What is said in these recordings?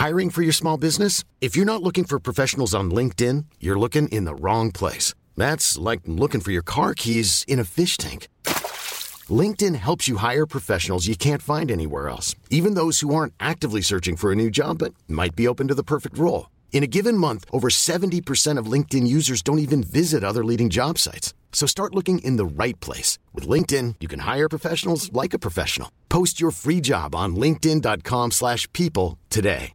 Hiring for your small business? If you're not looking for professionals on LinkedIn, you're looking in the wrong place. That's like looking for your car keys in a fish tank. LinkedIn helps you hire professionals you can't find anywhere else, even those who aren't actively searching for a new job but might be open to the perfect role. In a given month, over 70% of LinkedIn users don't even visit other leading job sites. So start looking in the right place. With LinkedIn, you can hire professionals like a professional. Post your free job on linkedin.com/people today.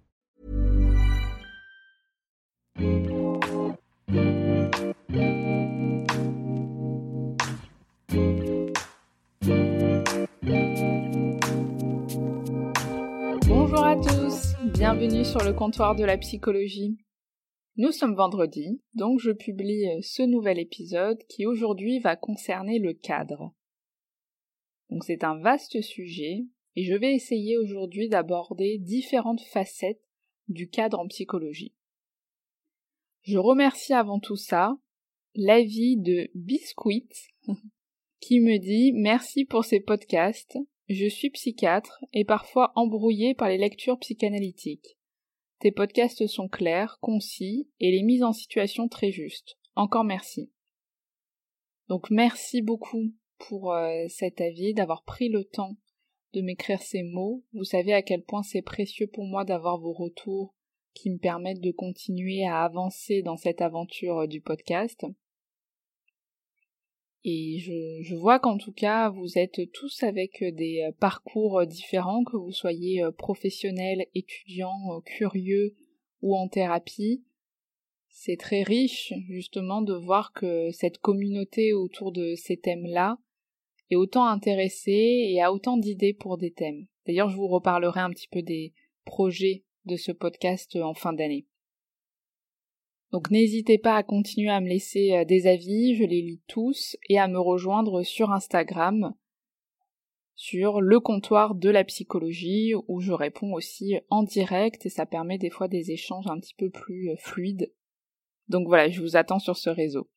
Bonjour à tous, bienvenue sur le comptoir de la psychologie. Nous sommes vendredi, donc je publie ce nouvel épisode qui aujourd'hui va concerner le cadre. Donc c'est un vaste sujet et je vais essayer aujourd'hui d'aborder différentes facettes du cadre en psychologie. Je remercie avant tout ça l'avis de Biscuit qui me dit « Merci pour ces podcasts, je suis psychiatre et parfois embrouillée par les lectures psychanalytiques. Tes podcasts sont clairs, concis et les mises en situation très justes. Encore merci. » Donc merci beaucoup pour cet avis, d'avoir pris le temps de m'écrire ces mots. Vous savez à quel point c'est précieux pour moi d'avoir vos retours qui me permettent de continuer à avancer dans cette aventure du podcast. Et je vois qu'en tout cas, vous êtes tous avec des parcours différents, que vous soyez professionnels, étudiants, curieux ou en thérapie. C'est très riche, justement, de voir que cette communauté autour de ces thèmes-là est autant intéressée et a autant d'idées pour des thèmes. D'ailleurs, je vous reparlerai un petit peu des projets de ce podcast en fin d'année. Donc n'hésitez pas à continuer à me laisser des avis, je les lis tous, et à me rejoindre sur Instagram, sur le comptoir de la psychologie, où je réponds aussi en direct, et ça permet des fois des échanges un petit peu plus fluides. Donc voilà, je vous attends sur ce réseau.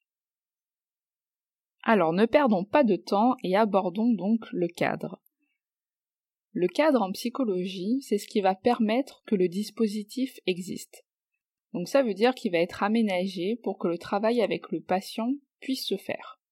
Alors ne perdons pas de temps et abordons donc le cadre. Le cadre en psychologie, c'est ce qui va permettre que le dispositif existe. Donc ça veut dire qu'il va être aménagé pour que le travail avec le patient puisse se faire.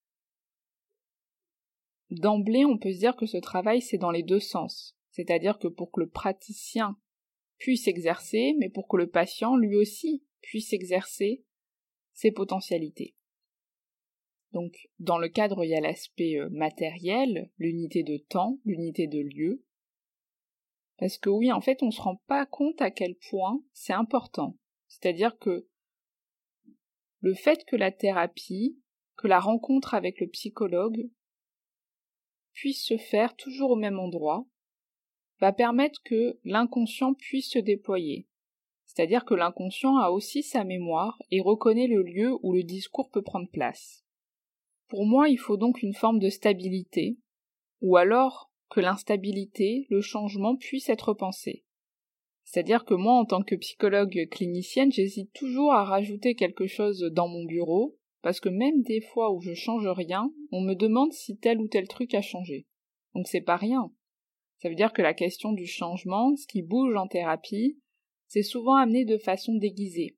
D'emblée, on peut se dire que ce travail, c'est dans les deux sens. C'est-à-dire que pour que le praticien puisse exercer, mais pour que le patient, lui aussi, puisse exercer ses potentialités. Donc, dans le cadre, il y a l'aspect matériel, l'unité de temps, l'unité de lieu. Parce que oui, en fait, on ne se rend pas compte à quel point c'est important. C'est-à-dire que le fait que la thérapie, que la rencontre avec le psychologue puisse se faire toujours au même endroit, va permettre que l'inconscient puisse se déployer. C'est-à-dire que l'inconscient a aussi sa mémoire et reconnaît le lieu où le discours peut prendre place. Pour moi, il faut donc une forme de stabilité, ou alors que l'instabilité, le changement puisse être pensé. C'est-à-dire que moi, en tant que psychologue clinicienne, j'hésite toujours à rajouter quelque chose dans mon bureau, parce que même des fois où je change rien, on me demande si tel ou tel truc a changé. Donc c'est pas rien. Ça veut dire que la question du changement, ce qui bouge en thérapie, c'est souvent amené de façon déguisée.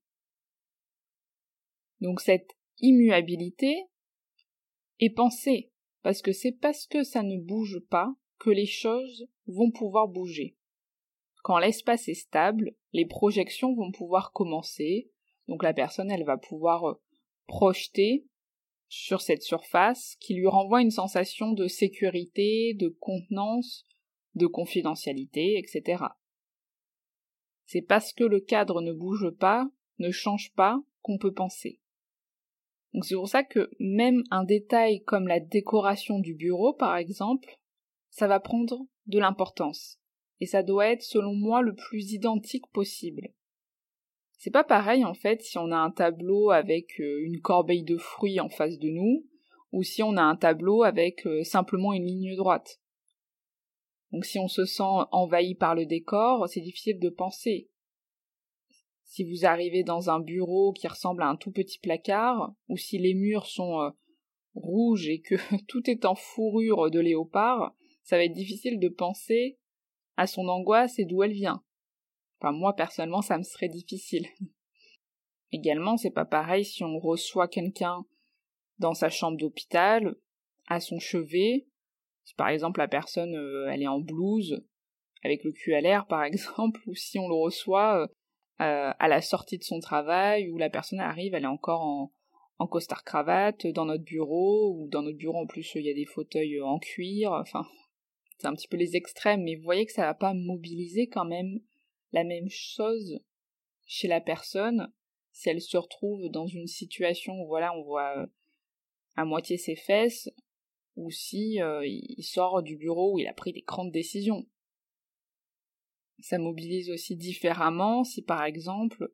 Donc cette immuabilité est pensée, parce que c'est parce que ça ne bouge pas que les choses vont pouvoir bouger. Quand l'espace est stable, les projections vont pouvoir commencer, donc la personne elle va pouvoir projeter sur cette surface qui lui renvoie une sensation de sécurité, de contenance, de confidentialité, etc. C'est parce que le cadre ne bouge pas, ne change pas, qu'on peut penser. Donc c'est pour ça que même un détail comme la décoration du bureau par exemple, ça va prendre de l'importance. Et ça doit être, selon moi, le plus identique possible. C'est pas pareil, en fait, si on a un tableau avec une corbeille de fruits en face de nous, ou si on a un tableau avec simplement une ligne droite. Donc si on se sent envahi par le décor, c'est difficile de penser. Si vous arrivez dans un bureau qui ressemble à un tout petit placard, ou si les murs sont rouges et que tout est en fourrure de léopard, ça va être difficile de penser à son angoisse et d'où elle vient. Enfin, moi, personnellement, ça me serait difficile. Également, c'est pas pareil si on reçoit quelqu'un dans sa chambre d'hôpital, à son chevet. Si par exemple la personne, elle est en blouse, avec le cul à l'air par exemple, ou si on le reçoit à la sortie de son travail, où la personne arrive, elle est encore en costard-cravate dans notre bureau, ou dans notre bureau en plus il y a des fauteuils en cuir, enfin, c'est un petit peu les extrêmes, mais vous voyez que ça va pas mobiliser quand même la même chose chez la personne si elle se retrouve dans une situation où voilà, on voit à moitié ses fesses, ou si il sort du bureau où il a pris des grandes décisions. Ça mobilise aussi différemment si par exemple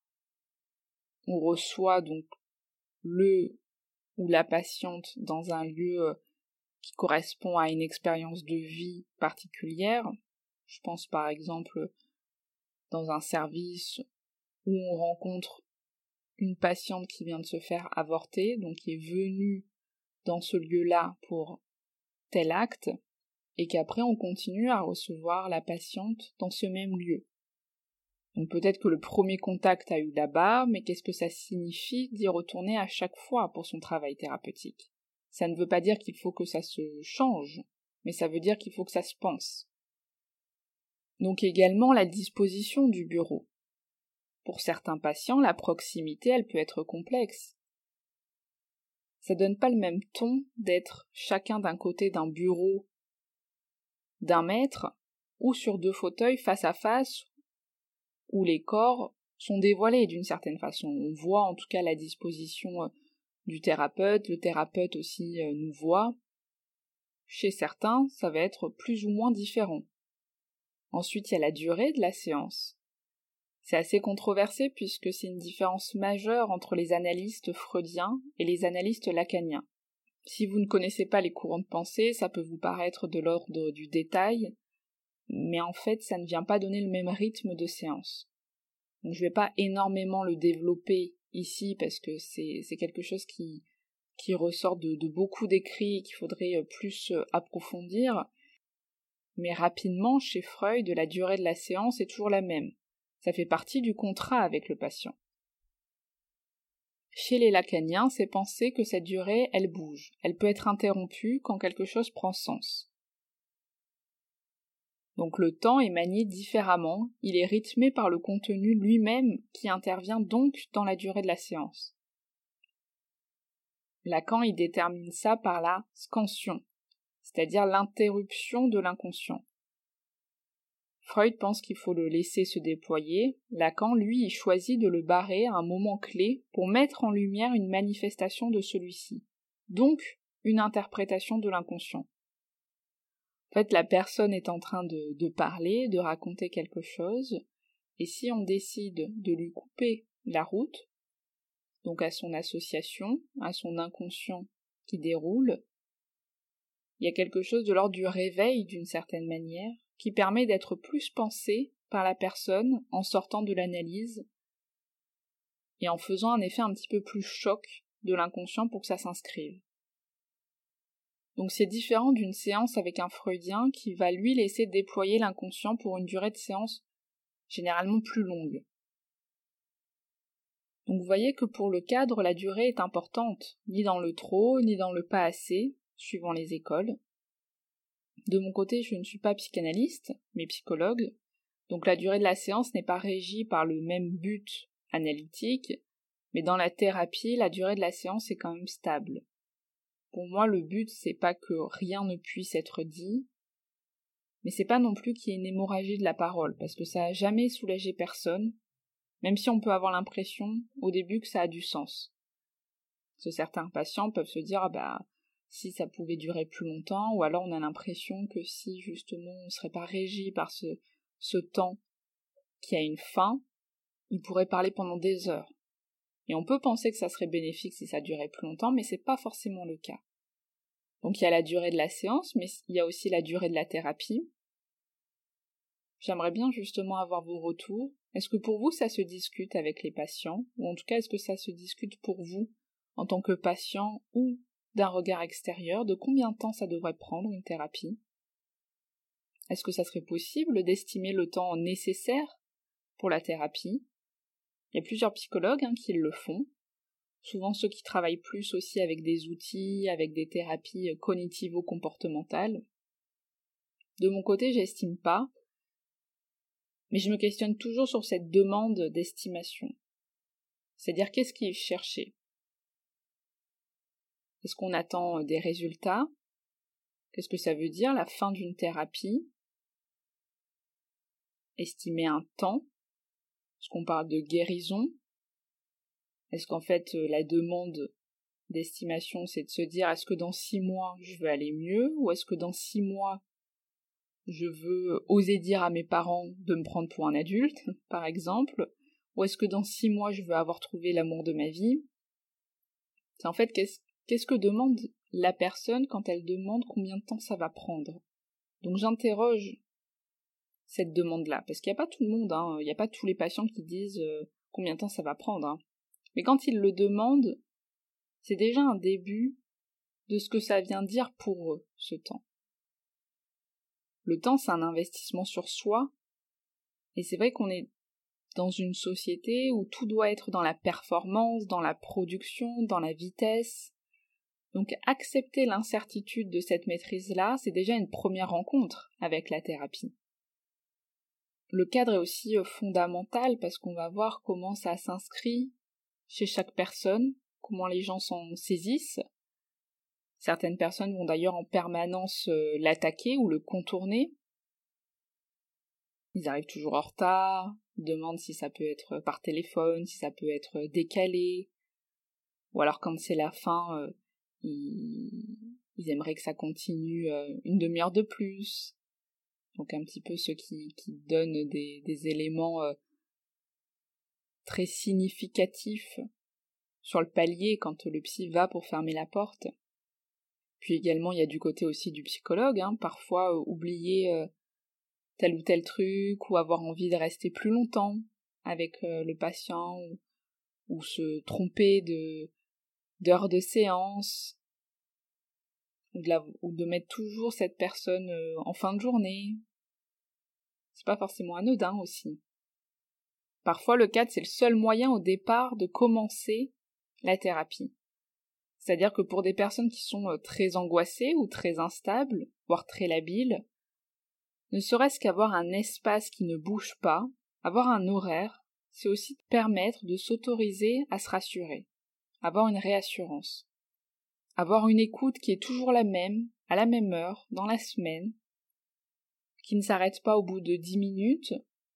on reçoit donc le ou la patiente dans un lieu qui correspond à une expérience de vie particulière. Je pense par exemple dans un service où on rencontre une patiente qui vient de se faire avorter, donc qui est venue dans ce lieu-là pour tel acte, et qu'après on continue à recevoir la patiente dans ce même lieu. Donc peut-être que le premier contact a eu là-bas, mais qu'est-ce que ça signifie d'y retourner à chaque fois pour son travail thérapeutique? Ça ne veut pas dire qu'il faut que ça se change, mais ça veut dire qu'il faut que ça se pense. Donc également la disposition du bureau. Pour certains patients, la proximité, elle peut être complexe. Ça donne pas le même ton d'être chacun d'un côté d'un bureau d'1 mètre, ou sur 2 fauteuils face à face, où les corps sont dévoilés d'une certaine façon. On voit en tout cas la disposition du thérapeute, le thérapeute aussi nous voit. Chez certains, ça va être plus ou moins différent. Ensuite, il y a la durée de la séance. C'est assez controversé puisque c'est une différence majeure entre les analystes freudiens et les analystes lacaniens. Si vous ne connaissez pas les courants de pensée, ça peut vous paraître de l'ordre du détail, mais en fait, ça ne vient pas donner le même rythme de séance. Donc, je ne vais pas énormément le développer ici parce que c'est quelque chose qui ressort de beaucoup d'écrits et qu'il faudrait plus approfondir. Mais rapidement, chez Freud, la durée de la séance est toujours la même. Ça fait partie du contrat avec le patient. Chez les lacaniens, c'est penser que cette durée, elle bouge. Elle peut être interrompue quand quelque chose prend sens. Donc le temps est manié différemment, il est rythmé par le contenu lui-même qui intervient donc dans la durée de la séance. Lacan y détermine ça par la scansion, c'est-à-dire l'interruption de l'inconscient. Freud pense qu'il faut le laisser se déployer, Lacan, lui, il choisit de le barrer à un moment clé pour mettre en lumière une manifestation de celui-ci, donc une interprétation de l'inconscient. En fait, la personne est en train de parler, de raconter quelque chose, et si on décide de lui couper la route, donc à son association, à son inconscient qui déroule, il y a quelque chose de l'ordre du réveil d'une certaine manière, qui permet d'être plus pensé par la personne en sortant de l'analyse et en faisant un effet un petit peu plus choc de l'inconscient pour que ça s'inscrive. Donc c'est différent d'une séance avec un freudien qui va lui laisser déployer l'inconscient pour une durée de séance généralement plus longue. Donc vous voyez que pour le cadre, la durée est importante, ni dans le trop, ni dans le pas assez, suivant les écoles. De mon côté, je ne suis pas psychanalyste, mais psychologue, donc la durée de la séance n'est pas régie par le même but analytique, mais dans la thérapie, la durée de la séance est quand même stable. Pour moi, le but, c'est pas que rien ne puisse être dit, mais c'est pas non plus qu'il y ait une hémorragie de la parole, parce que ça a jamais soulagé personne, même si on peut avoir l'impression, au début, que ça a du sens. Parce que certains patients peuvent se dire, si ça pouvait durer plus longtemps, ou alors on a l'impression que si, justement, on serait pas régi par ce temps qui a une fin, il pourrait parler pendant des heures. Et on peut penser que ça serait bénéfique si ça durait plus longtemps, mais c'est pas forcément le cas. Donc il y a la durée de la séance, mais il y a aussi la durée de la thérapie. J'aimerais bien justement avoir vos retours. Est-ce que pour vous ça se discute avec les patients, ou en tout cas est-ce que ça se discute pour vous en tant que patient ou d'un regard extérieur, de combien de temps ça devrait prendre une thérapie? Est-ce que ça serait possible d'estimer le temps nécessaire pour la thérapie. Il y a plusieurs psychologues qui le font. Souvent ceux qui travaillent plus aussi avec des outils, avec des thérapies cognitivo-comportementales. De mon côté, j'estime pas, mais je me questionne toujours sur cette demande d'estimation. C'est-à-dire, qu'est-ce qui est cherché? Est-ce qu'on attend des résultats? Qu'est-ce que ça veut dire, la fin d'une thérapie? Estimer un temps? Est-ce qu'on parle de guérison? Est-ce qu'en fait, la demande d'estimation, c'est de se dire, est-ce que dans 6 mois, je veux aller mieux? Ou est-ce que dans 6 mois, je veux oser dire à mes parents de me prendre pour un adulte, par exemple? Ou est-ce que dans 6 mois, je veux avoir trouvé l'amour de ma vie? C'est en fait, qu'est-ce que demande la personne quand elle demande combien de temps ça va prendre? Donc j'interroge cette demande-là, parce qu'il n'y a pas tout le monde, il n'y a pas tous les patients qui disent combien de temps ça va prendre. Mais quand ils le demandent, c'est déjà un début de ce que ça vient dire pour eux, ce temps. Le temps, c'est un investissement sur soi, et c'est vrai qu'on est dans une société où tout doit être dans la performance, dans la production, dans la vitesse. Donc accepter l'incertitude de cette maîtrise-là, c'est déjà une première rencontre avec la thérapie. Le cadre est aussi fondamental parce qu'on va voir comment ça s'inscrit chez chaque personne, comment les gens s'en saisissent. Certaines personnes vont d'ailleurs en permanence l'attaquer ou le contourner. Ils arrivent toujours en retard, ils demandent si ça peut être par téléphone, si ça peut être décalé, ou alors quand c'est la fin, ils aimeraient que ça continue une demi-heure de plus. Donc un petit peu ceux qui donnent des éléments très significatifs sur le palier quand le psy va pour fermer la porte. Puis également, il y a du côté aussi du psychologue, parfois oublier tel ou tel truc, ou avoir envie de rester plus longtemps avec le patient, ou se tromper d'heures de séance, ou de mettre toujours cette personne en fin de journée. C'est pas forcément anodin aussi. Parfois, le cadre, c'est le seul moyen au départ de commencer la thérapie. C'est-à-dire que pour des personnes qui sont très angoissées ou très instables, voire très labiles, ne serait-ce qu'avoir un espace qui ne bouge pas, avoir un horaire, c'est aussi permettre de s'autoriser à se rassurer, avoir une réassurance, avoir une écoute qui est toujours la même, à la même heure, dans la semaine, qui ne s'arrête pas au bout de 10 minutes,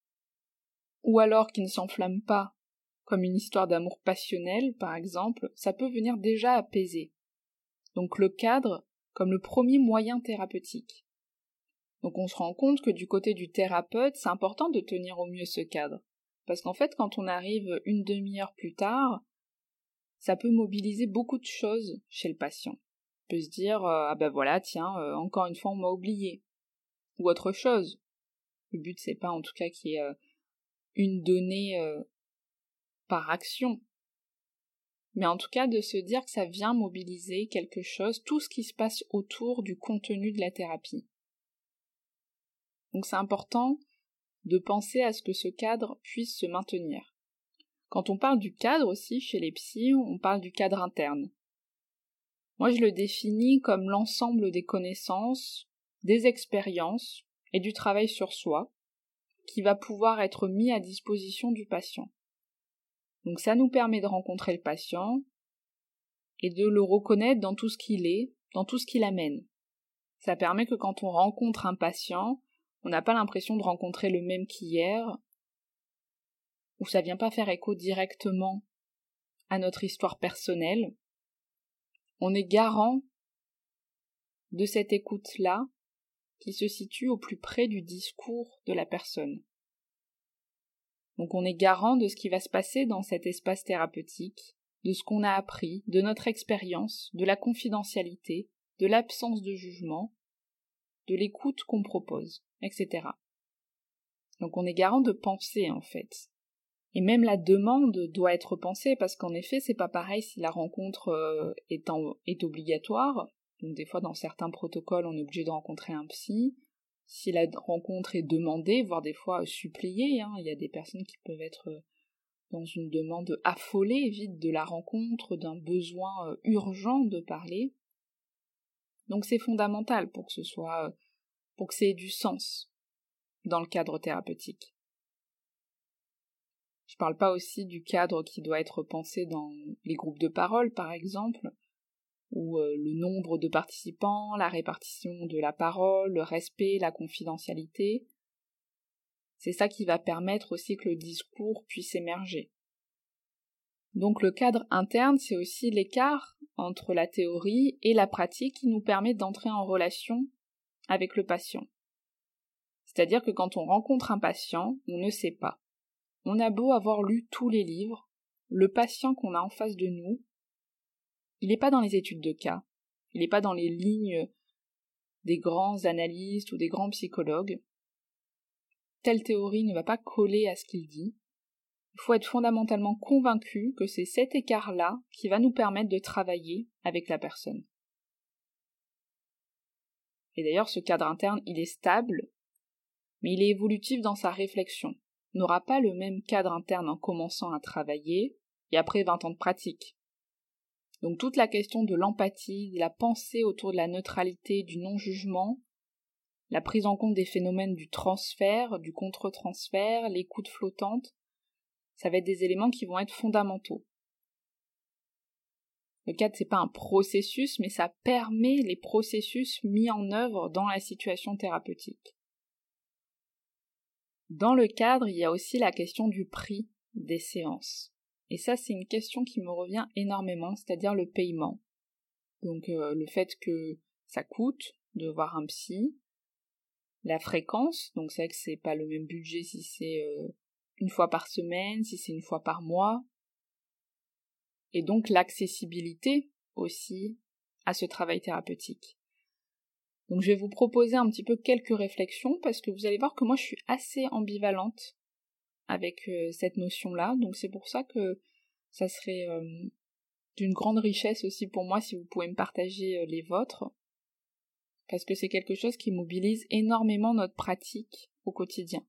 ou alors qui ne s'enflamme pas, comme une histoire d'amour passionnel, par exemple, ça peut venir déjà apaiser. Donc le cadre comme le premier moyen thérapeutique. Donc on se rend compte que du côté du thérapeute, c'est important de tenir au mieux ce cadre. Parce qu'en fait, quand on arrive une demi-heure plus tard, ça peut mobiliser beaucoup de choses chez le patient. On peut se dire, ah ben voilà, tiens, encore une fois on m'a oublié. Ou autre chose. Le but c'est pas en tout cas qu'il y ait une donnée par action. Mais en tout cas de se dire que ça vient mobiliser quelque chose, tout ce qui se passe autour du contenu de la thérapie. Donc c'est important de penser à ce que ce cadre puisse se maintenir. Quand on parle du cadre aussi, chez les psys, on parle du cadre interne. Moi je le définis comme l'ensemble des connaissances, des expériences et du travail sur soi, qui va pouvoir être mis à disposition du patient. Donc ça nous permet de rencontrer le patient et de le reconnaître dans tout ce qu'il est, dans tout ce qu'il amène. Ça permet que quand on rencontre un patient, on n'a pas l'impression de rencontrer le même qu'hier, ou ça vient pas faire écho directement à notre histoire personnelle. On est garant de cette écoute-là qui se situe au plus près du discours de la personne. Donc on est garant de ce qui va se passer dans cet espace thérapeutique, de ce qu'on a appris, de notre expérience, de la confidentialité, de l'absence de jugement, de l'écoute qu'on propose, etc. Donc on est garant de penser en fait. Et même la demande doit être pensée parce qu'en effet c'est pas pareil si la rencontre est obligatoire. Donc des fois dans certains protocoles on est obligé de rencontrer un psy. si la rencontre est demandée, voire des fois suppliée, il y a des personnes qui peuvent être dans une demande affolée, vite de la rencontre, d'un besoin urgent de parler. Donc c'est fondamental pour que ça ait du sens dans le cadre thérapeutique. Je parle pas aussi du cadre qui doit être pensé dans les groupes de parole, par exemple, où le nombre de participants, la répartition de la parole, le respect, la confidentialité, c'est ça qui va permettre aussi que le discours puisse émerger. Donc le cadre interne, c'est aussi l'écart entre la théorie et la pratique qui nous permet d'entrer en relation avec le patient. C'est-à-dire que quand on rencontre un patient, on ne sait pas. On a beau avoir lu tous les livres, le patient qu'on a en face de nous, il n'est pas dans les études de cas, il n'est pas dans les lignes des grands analystes ou des grands psychologues. Telle théorie ne va pas coller à ce qu'il dit. Il faut être fondamentalement convaincu que c'est cet écart-là qui va nous permettre de travailler avec la personne. Et d'ailleurs, ce cadre interne, il est stable, mais il est évolutif dans sa réflexion. On n'aura pas le même cadre interne en commençant à travailler et après 20 ans de pratique. Donc toute la question de l'empathie, de la pensée autour de la neutralité, du non-jugement, la prise en compte des phénomènes du transfert, du contre-transfert, l'écoute flottante, ça va être des éléments qui vont être fondamentaux. Le cadre, c'est pas un processus, mais ça permet les processus mis en œuvre dans la situation thérapeutique. Dans le cadre, il y a aussi la question du prix des séances. Et ça, c'est une question qui me revient énormément, c'est-à-dire le paiement. Donc le fait que ça coûte de voir un psy, la fréquence, donc c'est vrai que c'est pas le même budget si c'est une fois par semaine, si c'est une fois par mois, et donc l'accessibilité aussi à ce travail thérapeutique. Donc je vais vous proposer un petit peu quelques réflexions parce que vous allez voir que moi je suis assez ambivalente avec cette notion-là, donc c'est pour ça que ça serait d'une grande richesse aussi pour moi si vous pouvez me partager les vôtres, parce que c'est quelque chose qui mobilise énormément notre pratique au quotidien.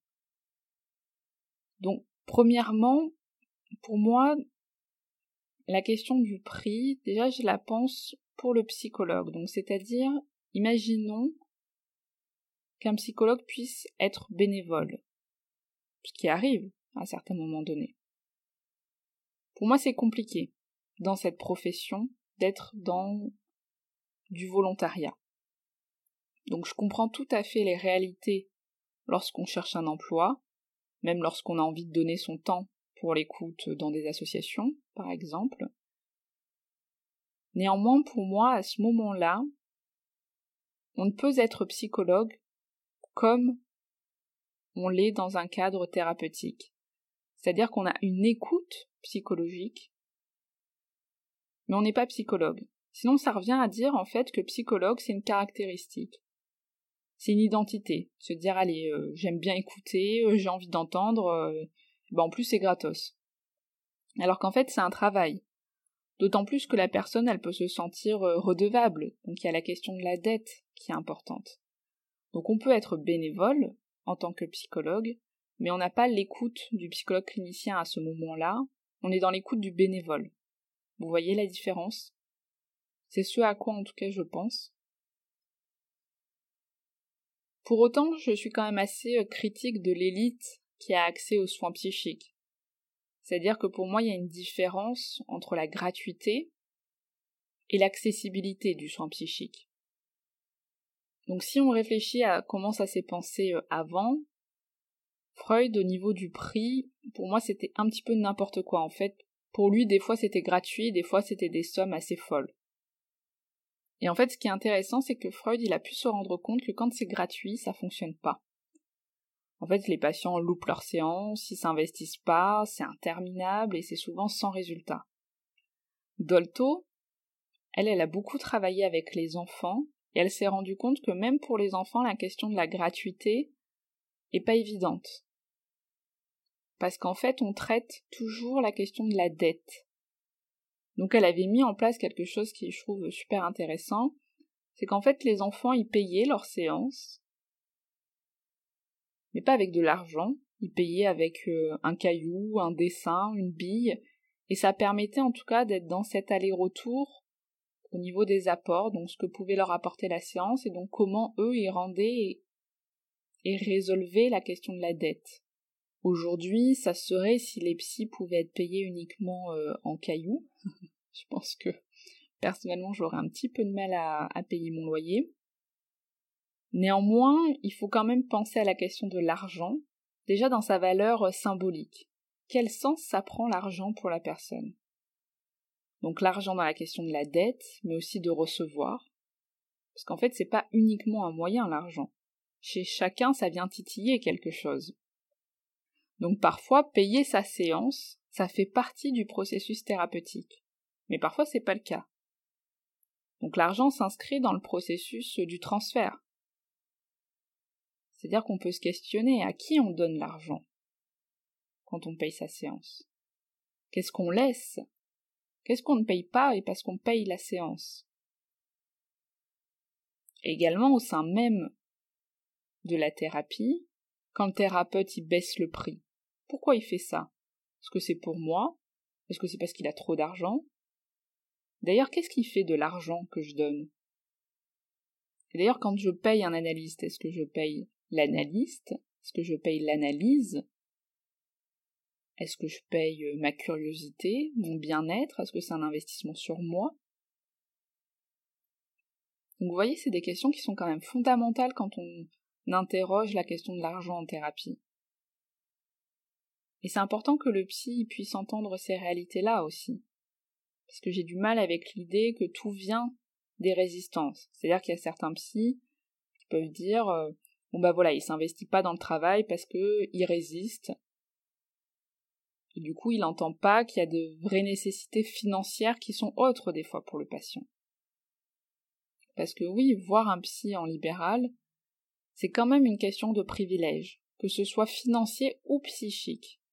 Donc premièrement, pour moi, la question du prix, déjà je la pense pour le psychologue, donc c'est-à-dire, imaginons qu'un psychologue puisse être bénévole, ce qui arrive à certains moments donnés. Pour moi, c'est compliqué, dans cette profession, d'être dans du volontariat. Donc je comprends tout à fait les réalités lorsqu'on cherche un emploi, même lorsqu'on a envie de donner son temps pour l'écoute dans des associations, par exemple. Néanmoins, pour moi, à ce moment-là, on ne peut être psychologue comme on l'est dans un cadre thérapeutique. C'est-à-dire qu'on a une écoute psychologique, mais on n'est pas psychologue. Sinon, ça revient à dire en fait que psychologue, c'est une caractéristique. C'est une identité. Se dire, allez, j'aime bien écouter, j'ai envie d'entendre, en plus c'est gratos. Alors qu'en fait, c'est un travail. D'autant plus que la personne, elle peut se sentir redevable. Donc il y a la question de la dette qui est importante. Donc on peut être bénévole en tant que psychologue, mais on n'a pas l'écoute du psychologue clinicien à ce moment-là, on est dans l'écoute du bénévole. Vous voyez la différence? C'est ce à quoi en tout cas je pense. Pour autant, je suis quand même assez critique de l'élite qui a accès aux soins psychiques. C'est-à-dire que pour moi, il y a une différence entre la gratuité et l'accessibilité du soin psychique. Donc si on réfléchit à comment ça s'est pensé avant, Freud, au niveau du prix, pour moi c'était un petit peu n'importe quoi en fait. Pour lui, des fois c'était gratuit, des fois c'était des sommes assez folles. Et en fait, ce qui est intéressant, c'est que Freud, il a pu se rendre compte que quand c'est gratuit, ça fonctionne pas. En fait, les patients loupent leurs séances, ils s'investissent pas, c'est interminable et c'est souvent sans résultat. Dolto, elle a beaucoup travaillé avec les enfants et elle s'est rendue compte que même pour les enfants, la question de la gratuité est pas évidente. Parce qu'en fait, on traite toujours la question de la dette. Donc elle avait mis en place quelque chose qui je trouve super intéressant, c'est qu'en fait les enfants ils payaient leurs séances, mais pas avec de l'argent. Ils payaient avec un caillou, un dessin, une bille, et ça permettait en tout cas d'être dans cet aller-retour au niveau des apports, donc ce que pouvait leur apporter la séance, et donc comment eux y rendaient et résolvaient la question de la dette. Aujourd'hui, ça serait si les psys pouvaient être payés uniquement en cailloux. Je pense que personnellement j'aurais un petit peu de mal à payer mon loyer. Néanmoins, il faut quand même penser à la question de l'argent, déjà dans sa valeur symbolique. Quel sens ça prend l'argent pour la personne? Donc l'argent dans la question de la dette, mais aussi de recevoir. Parce qu'en fait, c'est pas uniquement un moyen, l'argent. Chez chacun, ça vient titiller quelque chose. Donc parfois, payer sa séance, ça fait partie du processus thérapeutique. Mais parfois, c'est pas le cas. Donc l'argent s'inscrit dans le processus du transfert. C'est-à-dire qu'on peut se questionner à qui on donne l'argent quand on paye sa séance. Qu'est-ce qu'on laisse? Qu'est-ce qu'on ne paye pas et parce qu'on paye la séance? Et également au sein même de la thérapie, quand le thérapeute il baisse le prix. Pourquoi il fait ça? Est-ce que c'est pour moi? Est-ce que c'est parce qu'il a trop d'argent? D'ailleurs, qu'est-ce qu'il fait de l'argent que je donne? Et d'ailleurs, quand je paye un analyste, est-ce que je paye l'analyste? Est-ce que je paye l'analyse? Est-ce que je paye ma curiosité, mon bien-être? Est-ce que c'est un investissement sur moi? Donc vous voyez, c'est des questions qui sont quand même fondamentales quand on interroge la question de l'argent en thérapie. Et c'est important que le psy puisse entendre ces réalités-là aussi. Parce que j'ai du mal avec l'idée que tout vient des résistances. C'est-à-dire qu'il y a certains psys qui peuvent dire bon bah voilà, il s'investit pas dans le travail parce que il résiste. Et du coup, il n'entend pas qu'il y a de vraies nécessités financières qui sont autres des fois pour le patient. Parce que oui, voir un psy en libéral, c'est quand même une question de privilège, que ce soit financier ou psychique.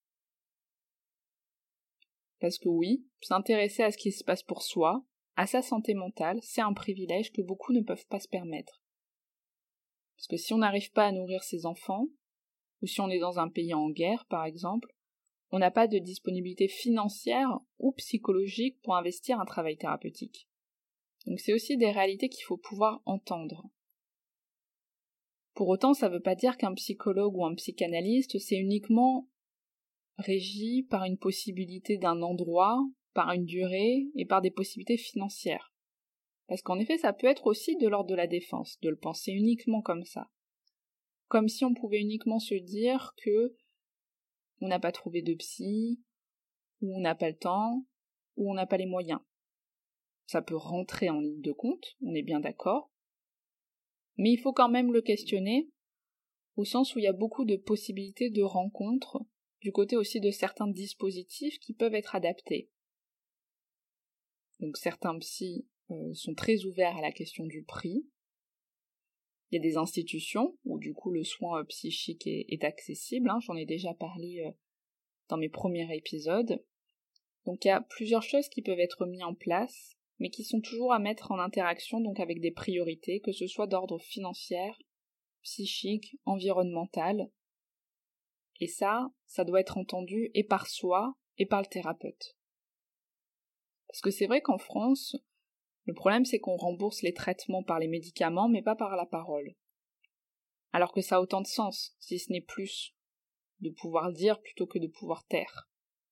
Parce que oui, s'intéresser à ce qui se passe pour soi, à sa santé mentale, c'est un privilège que beaucoup ne peuvent pas se permettre. Parce que si on n'arrive pas à nourrir ses enfants, ou si on est dans un pays en guerre par exemple, on n'a pas de disponibilité financière ou psychologique pour investir un travail thérapeutique. Donc c'est aussi des réalités qu'il faut pouvoir entendre. Pour autant, ça ne veut pas dire qu'un psychologue ou un psychanalyste, c'est uniquement régi par une possibilité d'un endroit, par une durée et par des possibilités financières. Parce qu'en effet, ça peut être aussi de l'ordre de la défense, de le penser uniquement comme ça. Comme si on pouvait uniquement se dire que on n'a pas trouvé de psy, ou on n'a pas le temps, ou on n'a pas les moyens. Ça peut rentrer en ligne de compte, on est bien d'accord, mais il faut quand même le questionner, au sens où il y a beaucoup de possibilités de rencontres, du côté aussi de certains dispositifs qui peuvent être adaptés. Donc certains psys sont très ouverts à la question du prix. Il y a des institutions où du coup le soin psychique est accessible, j'en ai déjà parlé dans mes premiers épisodes. Donc il y a plusieurs choses qui peuvent être mises en place, mais qui sont toujours à mettre en interaction donc avec des priorités, que ce soit d'ordre financier, psychique, environnemental. Et ça doit être entendu et par soi et par le thérapeute. Parce que c'est vrai qu'en France, le problème c'est qu'on rembourse les traitements par les médicaments, mais pas par la parole. Alors que ça a autant de sens, si ce n'est plus, de pouvoir dire plutôt que de pouvoir taire.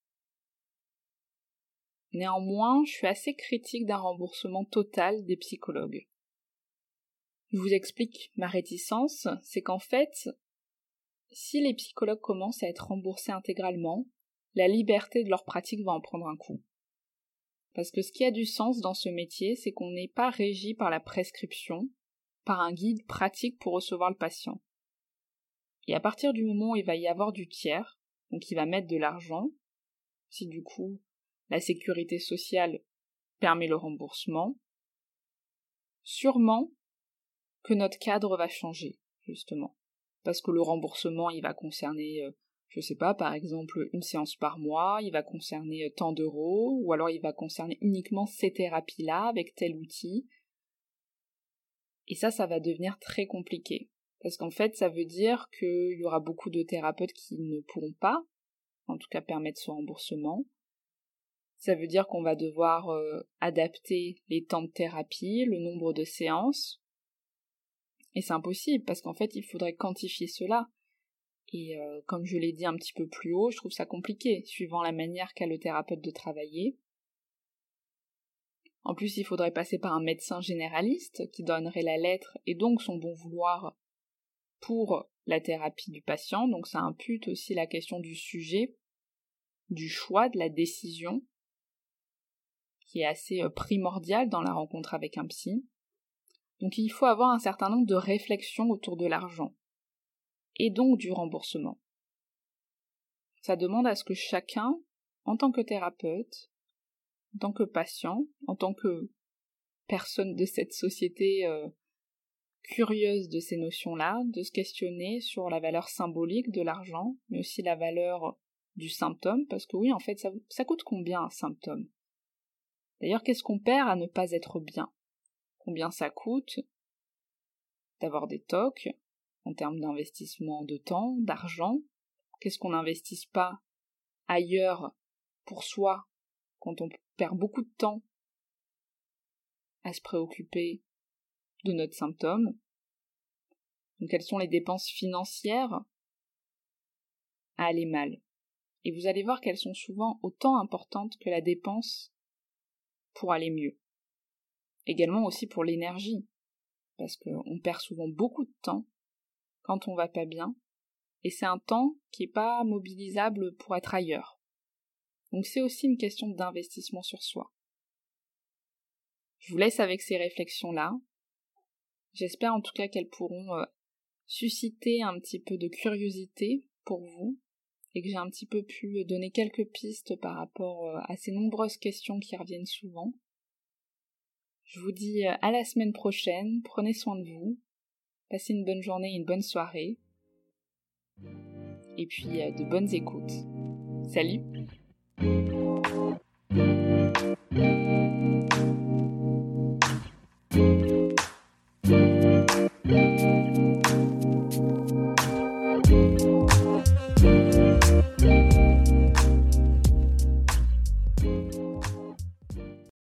Néanmoins, je suis assez critique d'un remboursement total des psychologues. Je vous explique ma réticence, c'est qu'en fait, si les psychologues commencent à être remboursés intégralement, la liberté de leur pratique va en prendre un coup. Parce que ce qui a du sens dans ce métier, c'est qu'on n'est pas régi par la prescription, par un guide pratique pour recevoir le patient. Et à partir du moment où il va y avoir du tiers, donc il va mettre de l'argent, si du coup la sécurité sociale permet le remboursement, sûrement que notre cadre va changer, justement. Parce que le remboursement, il va concerner, je sais pas, par exemple, une séance par mois, il va concerner tant d'euros, ou alors il va concerner uniquement ces thérapies-là, avec tel outil. Et ça va devenir très compliqué. Parce qu'en fait, ça veut dire qu'il y aura beaucoup de thérapeutes qui ne pourront pas, en tout cas permettre ce remboursement. Ça veut dire qu'on va devoir adapter les temps de thérapie, le nombre de séances. Et c'est impossible, parce qu'en fait, il faudrait quantifier cela. Et comme je l'ai dit un petit peu plus haut, je trouve ça compliqué, suivant la manière qu'a le thérapeute de travailler. En plus, il faudrait passer par un médecin généraliste qui donnerait la lettre et donc son bon vouloir pour la thérapie du patient. Donc ça impute aussi la question du sujet, du choix, de la décision, qui est assez primordiale dans la rencontre avec un psy. Donc il faut avoir un certain nombre de réflexions autour de l'argent, et donc du remboursement. Ça demande à ce que chacun, en tant que thérapeute, en tant que patient, en tant que personne de cette société curieuse de ces notions-là, de se questionner sur la valeur symbolique de l'argent, mais aussi la valeur du symptôme, parce que oui, en fait, ça coûte combien un symptôme? D'ailleurs, qu'est-ce qu'on perd à ne pas être bien? Combien ça coûte d'avoir des TOC, en termes d'investissement de temps, d'argent? Qu'est-ce qu'on n'investisse pas ailleurs pour soi, quand on perd beaucoup de temps à se préoccuper de notre symptôme? Donc quelles sont les dépenses financières à aller mal? Et vous allez voir qu'elles sont souvent autant importantes que la dépense pour aller mieux. Également aussi pour l'énergie, parce qu'on perd souvent beaucoup de temps quand on va pas bien, et c'est un temps qui n'est pas mobilisable pour être ailleurs. Donc c'est aussi une question d'investissement sur soi. Je vous laisse avec ces réflexions-là. J'espère en tout cas qu'elles pourront susciter un petit peu de curiosité pour vous, et que j'ai un petit peu pu donner quelques pistes par rapport à ces nombreuses questions qui reviennent souvent. Je vous dis à la semaine prochaine, prenez soin de vous, passez une bonne journée et une bonne soirée, et puis de bonnes écoutes. Salut!